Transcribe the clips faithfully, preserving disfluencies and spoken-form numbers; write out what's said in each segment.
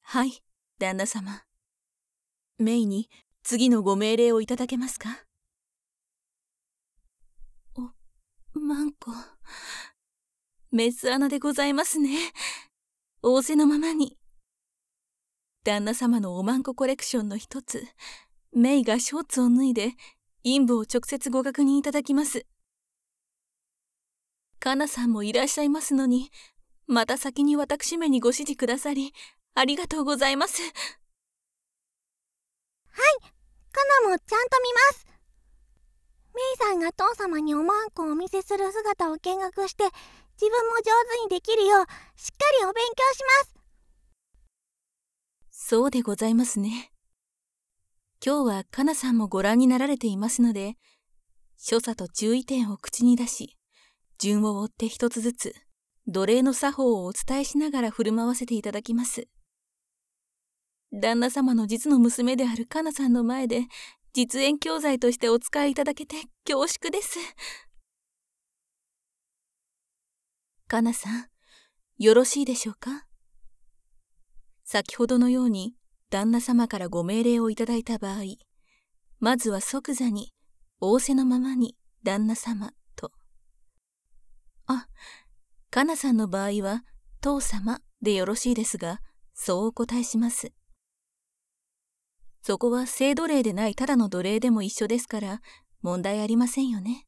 はい、旦那様。メイに次のご命令をいただけますか？お、マンコ。メス穴でございますね。仰せのままに。旦那様のおまんこコレクションの一つ、メイがショーツを脱いで、陰部を直接ご確認いただきます。カナさんもいらっしゃいますのに、また先に私めにご指示くださり、ありがとうございます。はい、 カナもちゃんと見ます。メイさんが父様におまんこをお見せする姿を見学して、自分も上手にできるよう、しっかりお勉強します。 そうでございますね。今日はカナさんもご覧になられていますので、所作と注意点を口に出し、順を追って一つずつ、奴隷の作法をお伝えしながら振る舞わせていただきます。旦那様の実の娘であるカナさんの前で、実演教材としてお使いいただけて恐縮です。カナさん、よろしいでしょうか？先ほどのように旦那様からご命令をいただいた場合、まずは即座に仰せのままに旦那様と。あ、カナさんの場合は父様でよろしいですが、そうお答えします。そこは性奴隷でないただの奴隷でも一緒ですから問題ありませんよね。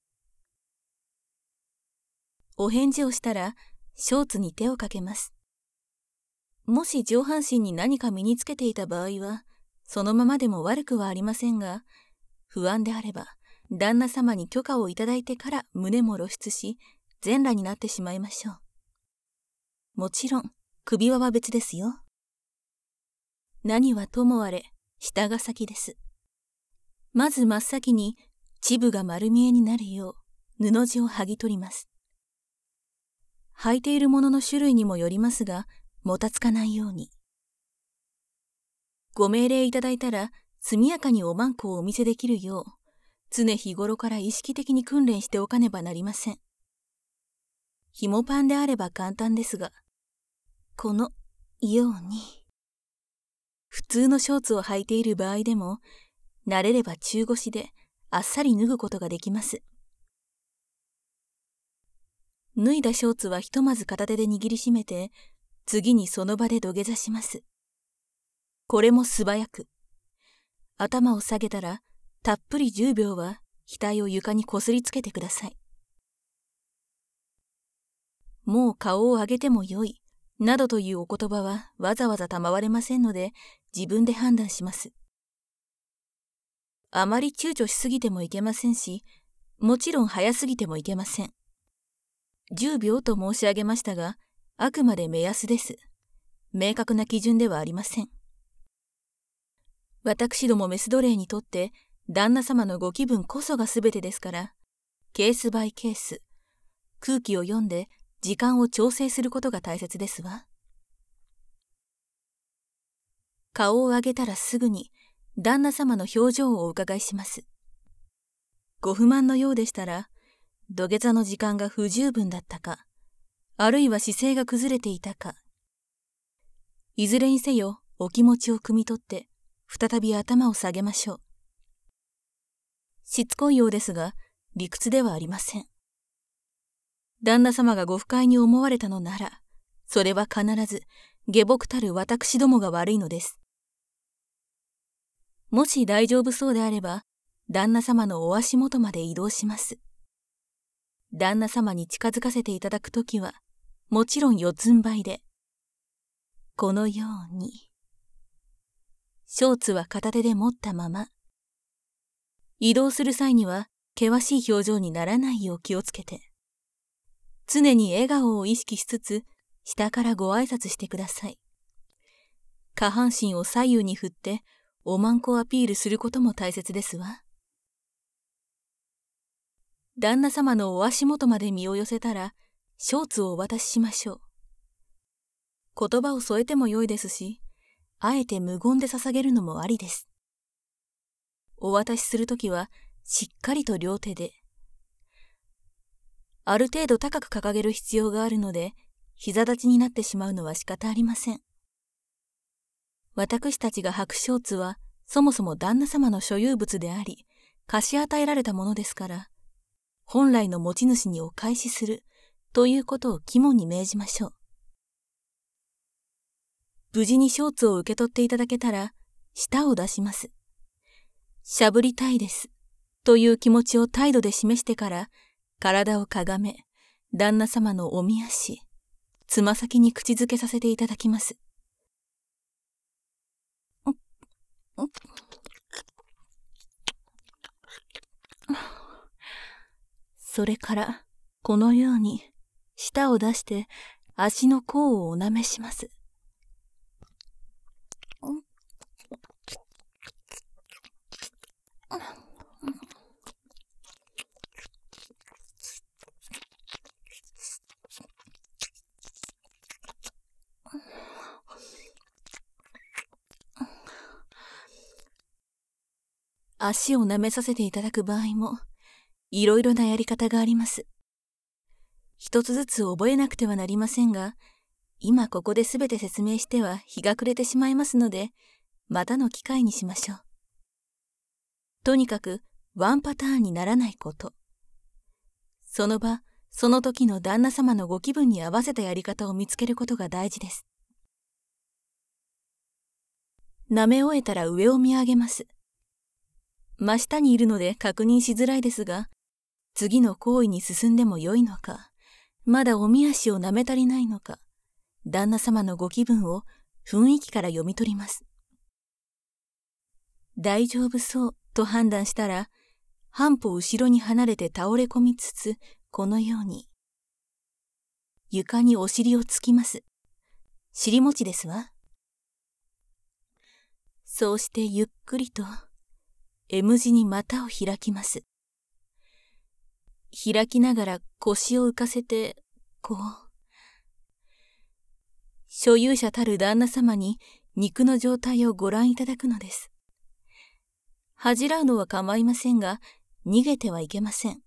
お返事をしたらショーツに手をかけます。もし上半身に何か身につけていた場合はそのままでも悪くはありませんが、不安であれば旦那様に許可をいただいてから胸も露出し全裸になってしまいましょう。もちろん首輪は別ですよ。何はともあれ下が先です。まず真っ先に恥部が丸見えになるよう布地を剥ぎ取ります。履いているものの種類にもよりますが、もたつかないように。ご命令いただいたら速やかにおまんこをお見せできるよう、常日頃から意識的に訓練しておかねばなりません。紐パンであれば簡単ですが、このように。普通のショーツを履いている場合でも、慣れれば中腰であっさり脱ぐことができます。脱いだショーツはひとまず片手で握りしめて、次にその場で土下座します。これも素早く。頭を下げたら、たっぷりじゅうびょうは額を床にこすりつけてください。もう顔を上げてもよい、などというお言葉はわざわざ賜れませんので、自分で判断します。あまり躊躇しすぎてもいけませんし、もちろん早すぎてもいけません。じゅうびょうと申し上げましたが、あくまで目安です。明確な基準ではありません。私どもメス奴隷にとって、旦那様のご気分こそがすべてですから、ケースバイケース、空気を読んで時間を調整することが大切ですわ。顔を上げたらすぐに、旦那様の表情をお伺いします。ご不満のようでしたら、土下座の時間が不十分だったか、あるいは姿勢が崩れていたか。いずれにせよお気持ちを汲み取って、再び頭を下げましょう。しつこいようですが、理屈ではありません。旦那様がご不快に思われたのなら、それは必ず下僕たる私どもが悪いのです。もし大丈夫そうであれば、旦那様のお足元まで移動します。旦那様に近づかせていただくときは、もちろん四つん這いで、このように。ショーツは片手で持ったまま。移動する際には、険しい表情にならないよう気をつけて。常に笑顔を意識しつつ、下からご挨拶してください。下半身を左右に振って、おまんこアピールすることも大切ですわ。旦那様のお足元まで身を寄せたら、ショーツをお渡ししましょう。言葉を添えても良いですし、あえて無言で捧げるのもありです。お渡しするときは、しっかりと両手で。ある程度高く掲げる必要があるので、膝立ちになってしまうのは仕方ありません。 私たちが履くショーツはそもそも旦那様の所有物であり、貸し与えられたものですから、本来の持ち主にお返しするということを肝に銘じましょう。無事にショーツを受け取っていただけたら、舌を出します。しゃぶりたいです、という気持ちを態度で示してから、体をかがめ、旦那様のおみ足、つま先に口づけさせていただきます。それから、このように、舌を出して、足の甲をおなめします。足を舐めさせていただく場合も、いろいろなやり方があります。一つずつ覚えなくてはなりませんが、今ここですべて説明しては日が暮れてしまいますので、またの機会にしましょう。とにかく、ワンパターンにならないこと。その場、その時の旦那様のご気分に合わせたやり方を見つけることが大事です。舐め終えたら上を見上げます。真下にいるので確認しづらいですが、次の行為に進んでもよいのか、まだおみ足を舐め足りないのか、旦那様のご気分を雰囲気から読み取ります。大丈夫そうと判断したら、半歩後ろに離れて倒れ込みつつ、このように。床にお尻をつきます。尻餅ですわ。そうしてゆっくりと、M 字に股を開きます。開きながら腰を浮かせて、こう。所有者たる旦那様に肉の状態をご覧いただくのです。恥じらうのは構いませんが、逃げてはいけません。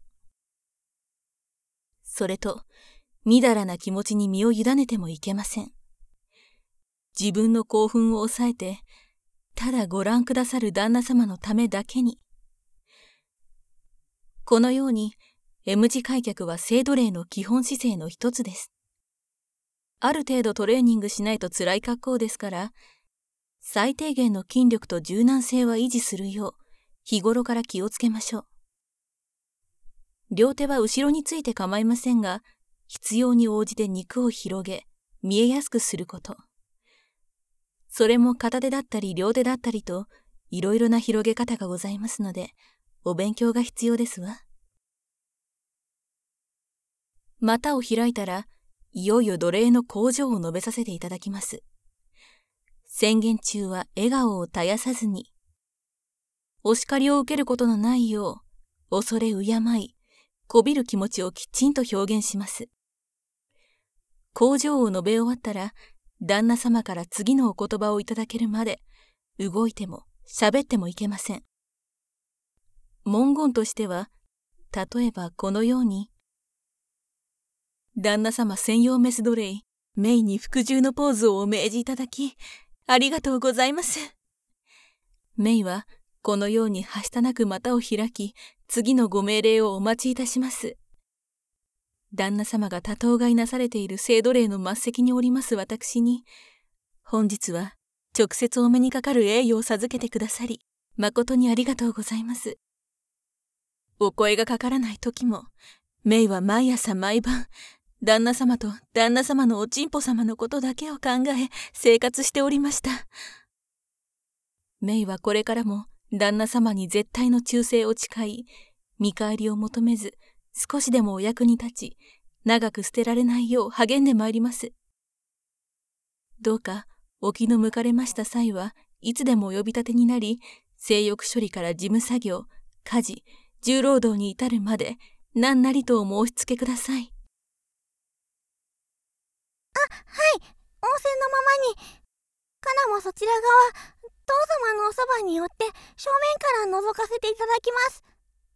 それと、みだらな気持ちに身を委ねてもいけません。自分の興奮を抑えて、ただご覧くださる旦那様のためだけに。このように、M 字開脚は性奴隷の基本姿勢の一つです。ある程度トレーニングしないと辛い格好ですから、最低限の筋力と柔軟性は維持するよう、日頃から気をつけましょう。両手は後ろについて構いませんが、必要に応じて肉を広げ、見えやすくすること。それも片手だったり両手だったりと、いろいろな広げ方がございますので、お勉強が必要ですわ。股を開いたら、いよいよ奴隷の工場を述べさせていただきます。宣言中は笑顔を絶やさずに、お叱りを受けることのないよう、恐れ敬い、こびる気持ちをきちんと表現します。工場を述べ終わったら、旦那様から次のお言葉をいただけるまで、動いても喋ってもいけません。文言としては、例えばこのように、旦那様専用メス奴隷、メイに服従のポーズをお命じいただき、ありがとうございます。メイは、このようにはしたなく股を開き、次のご命令をお待ちいたします。旦那様が多頭買いなされている性奴隷の末席におります私に、本日は直接お目にかかる栄誉を授けてくださり、誠にありがとうございます。お声がかからない時も、メイは毎朝毎晩、旦那様と旦那様のおちんぽ様のことだけを考え、生活しておりました。メイはこれからも旦那様に絶対の忠誠を誓い、見返りを求めず、少しでもお役に立ち、長く捨てられないよう励んでまいります。どうか、お気の向かれました際はいつでもお呼び立てになり、性欲処理から事務作業、家事、重労働に至るまで、何なりとお申し付けください。 あ、はい、仰せのままに。カナもそちら側、父様のおそばに寄って正面から覗かせていただきます。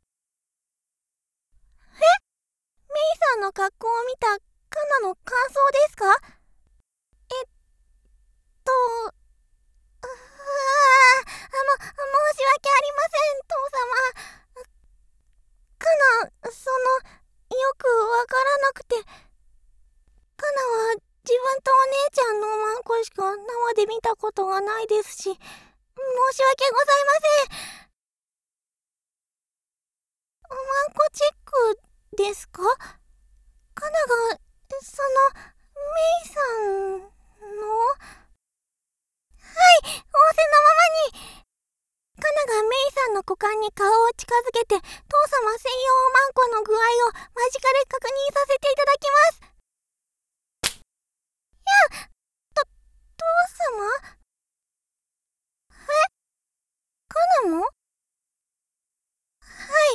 え？メイさんの格好を見たカナの感想ですか？えっと、うろしか生で見たことがないですし、申し訳ございません。おまんこチェックですか？カナが、その、メイさんの？はい、仰せのままに。カナがメイさんの股間に顔を近づけて、父様専用おまんこの具合を間近で確認させていただきます。やあ、と、父様？え？カナも？はい、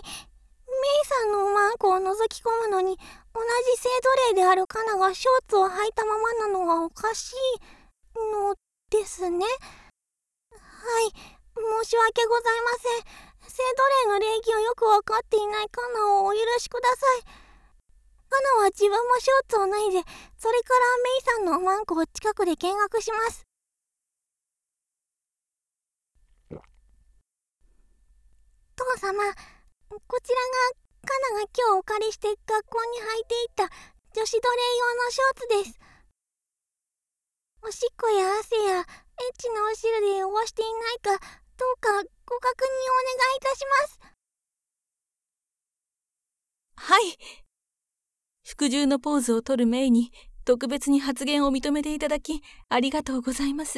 メイさんのおまんこを覗き込むのに、同じ性奴隷であるカナがショーツを履いたままなのはおかしいのですね。はい、申し訳ございません。性奴隷の礼儀をよくわかっていないカナをお許しください。カナは自分もショーツを脱いで、それからメイさんのおまんこを近くで見学します。父様、こちらがカナが今日お借りして学校に履いていった女子奴隷用のショーツです。おしっこや汗やエッチなお汁で汚していないか、どうかご確認をお願いいたします。 はい。服従のポーズを取るメイに特別に発言を認めていただきありがとうございます。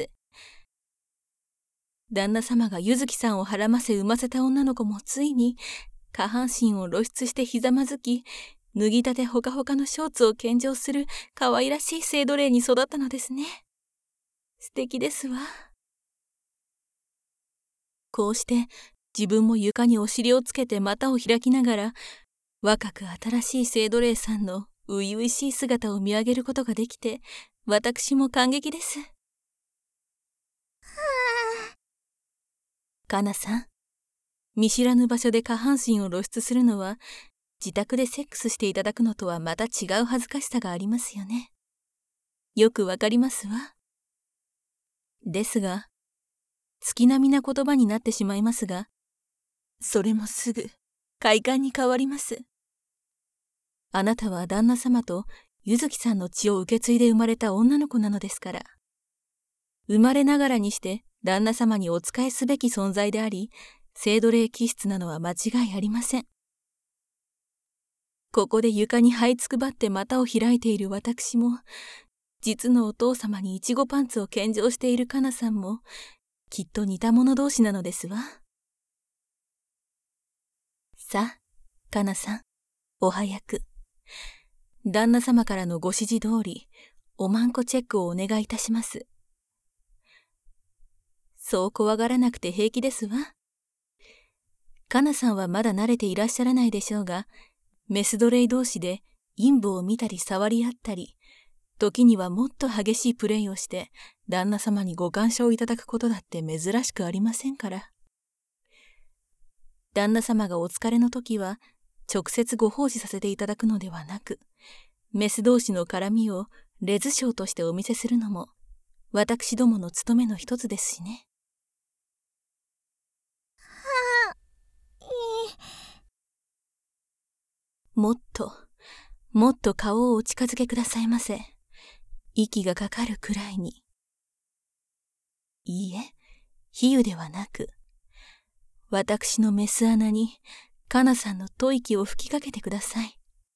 旦那様がゆずきさんをはらませ産ませた女の子もついに下半身を露出してひざまずき、脱ぎたてほかほかのショーツを献上する可愛らしい性奴隷に育ったのですね。素敵ですわ。こうして自分も床にお尻をつけて股を開きながら、若く新しい性奴隷さんの初々しい姿を見上げることができて、私も感激です。はあ。 カナさん、見知らぬ場所で下半身を露出するのは、自宅でセックスしていただくのとはまた違う恥ずかしさがありますよね。よくわかりますわ。ですが、月並みな言葉になってしまいますが、それもすぐ快感に変わります。あなたは旦那様とゆずきさんの血を受け継いで生まれた女の子なのですから。生まれながらにして旦那様にお仕えすべき存在であり、性奴隷気質なのは間違いありません。ここで床に這いつくばって股を開いている私も、実のお父様にイチゴパンツを献上しているカナさんも、きっと似た者同士なのですわ。さあ、カナさん、お早く。旦那様からのご指示通り、おまんこチェックをお願いいたします。そう怖がらなくて平気ですわ。カナさんはまだ慣れていらっしゃらないでしょうが、メス奴隷同士で陰部を見たり触り合ったり、時にはもっと激しいプレイをして旦那様にご干渉いただくことだって珍しくありませんから。旦那様がお疲れの時は直接ご奉仕させていただくのではなく、メス同士の絡みをレズショーとしてお見せするのも私どもの務めの一つですしね。 はあ、いい。 もっと、もっと顔をお近づけくださいませ。息がかかるくらいに。いいえ、比喩ではなく、私のメス穴にカナさんの吐息を吹きかけてください。に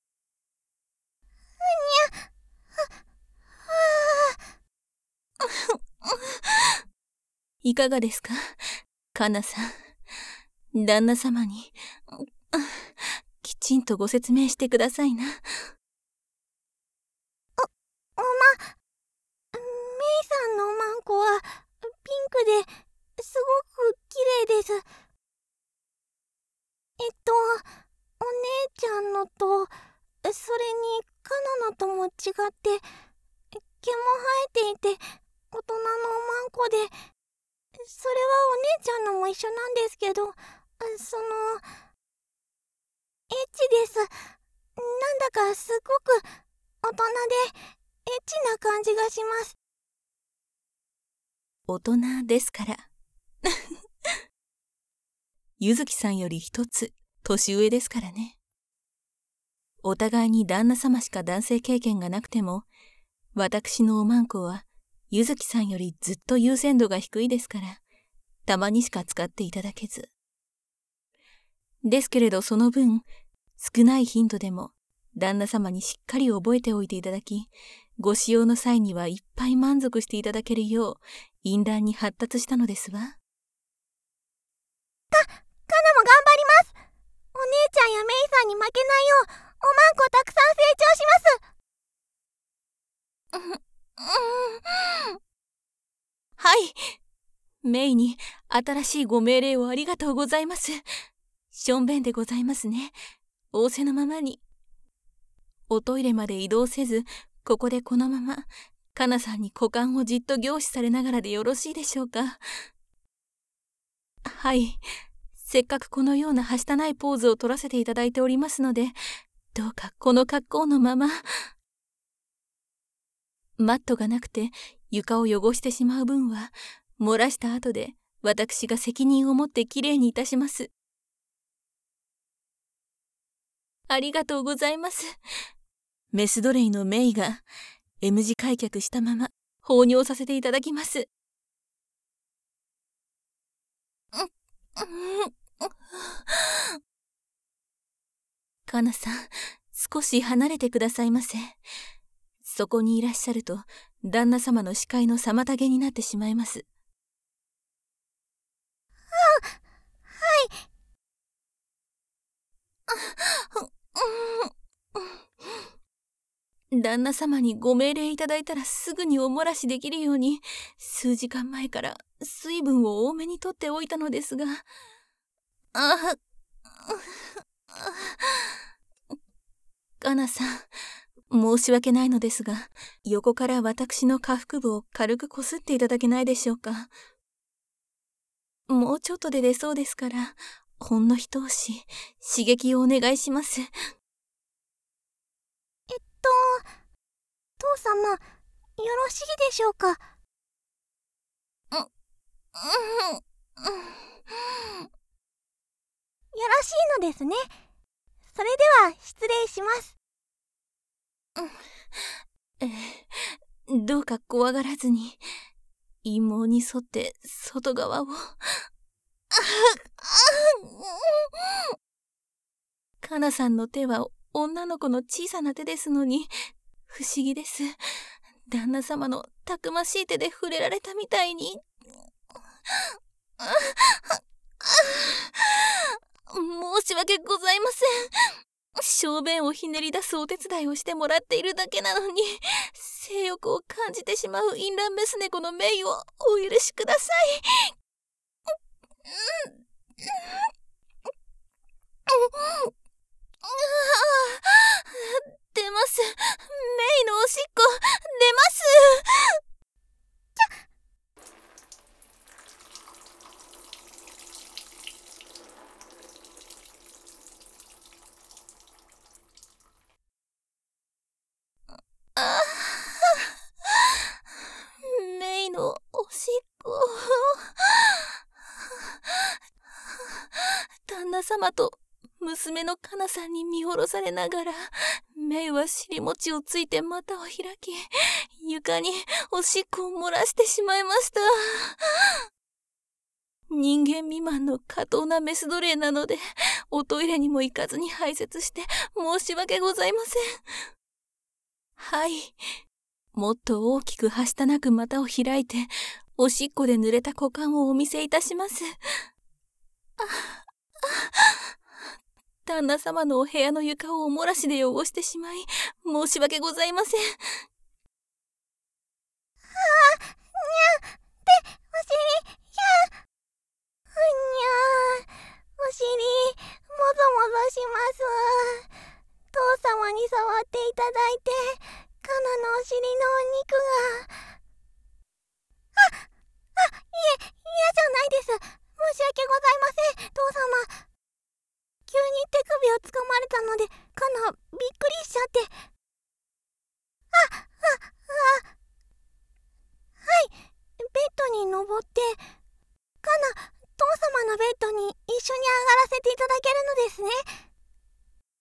ゃ、は、はあ。いかがですか、カナさん。旦那様に、きちんとご説明してくださいな。 お、おま、メイさんのおまんこはピンクですごく綺麗です。えっと、お姉ちゃんのと、それにカナのとも違って、毛も生えていて、大人のおまんこで、それはお姉ちゃんのも一緒なんですけど、その、エッチです。なんだかすごく大人でエッチな感じがします。 大人ですから。ゆずきさんより一つ年上ですからね。お互いに旦那様しか男性経験がなくても、私のおまんこはゆずきさんよりずっと優先度が低いですから、たまにしか使っていただけず。ですけれどその分、少ない頻度でも旦那様にしっかり覚えておいていただき、ご使用の際にはいっぱい満足していただけるよう、淫乱に発達したのですわ。か、 かなも頑張ります。お姉ちゃんやメイさんに負けないよう、おまんこたくさん成長します。 はい。メイに新しいご命令をありがとうございます。しょんべんでございますね。仰せのままに。おトイレまで移動せず、ここでこのまま、かなさんに股間をじっと凝視されながらでよろしいでしょうか。はい。せっかくこのようなはしたないポーズを取らせていただいておりますので、どうかこの格好のまま。マットがなくて床を汚してしまう分は、漏らした後で私が責任を持ってきれいにいたします。ありがとうございます。メス奴隷のメイが M 字開脚したまま放尿させていただきます。かなさん、少し離れてくださいませ。そこにいらっしゃると旦那様の視界の妨げになってしまいます。 あ、はい。 旦那様にご命令いただいたらすぐにお漏らしできるように、数時間前から水分を多めにとっておいたのですが、あ、かなさん、申し訳ないのですが、横から私の下腹部を軽くこすっていただけないでしょうか。もうちょっとで出そうですから、ほんの一押し、刺激をお願いします。えっと、父様、よろしいでしょうか。う、うん、よろしいのですね。それでは失礼します。 えー、どうか怖がらずに、陰毛に沿って外側を。かなさんの手は女の子の小さな手ですのに、不思議です。旦那様のたくましい手で触れられたみたいに。申し訳ございません。小便をひねり出すお手伝いをしてもらっているだけなのに、性欲を感じてしまう淫乱メス猫のメイをお許しください。出ます。メイのおしっこ、出ます。ああ、メイのおしっこ。旦那様と娘のかなさんに見下ろされながら、メイは尻餅をついて股を開き、床におしっこを漏らしてしまいました。人間未満の下等なメス奴隷なので、おトイレにも行かずに排泄して申し訳ございません。はい。もっと大きくはしたなく股を開いて、おしっこで濡れた股間をお見せいたします。あ、あ、旦那様のお部屋の床をお漏らしで汚してしまい、申し訳ございません。ああ、にゃ、で、お尻、ひゃ、ふにゃ、お尻、もぞもぞします。父様に触っていただいて、カナのお尻のお肉が。あ、あ、いえ、嫌じゃないです。申し訳ございません、父様。急に手首をつかまれたので、カナ、びっくりしちゃって。あ、あ、あ、はい、ベッドに登って、カナ、父様のベッドに一緒に上がらせていただけるのですね。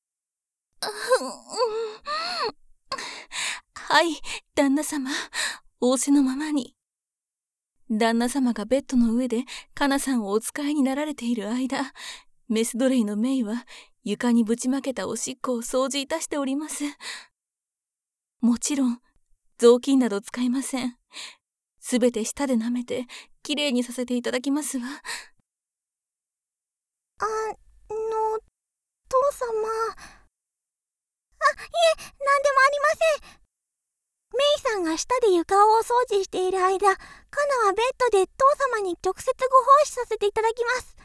はい、旦那様、 仰せのままに。旦那様がベッドの上でカナさんをお使いになられている間、メス奴隷のメイは床にぶちまけたおしっこを掃除いたしております。もちろん、雑巾など使いません。すべて舌で舐めて、きれいにさせていただきますわ。 あの、父様。あ、いえ、なんでもありません。メイさんが舌で床をお掃除している間、カナはベッドで父様に直接ご奉仕させていただきます。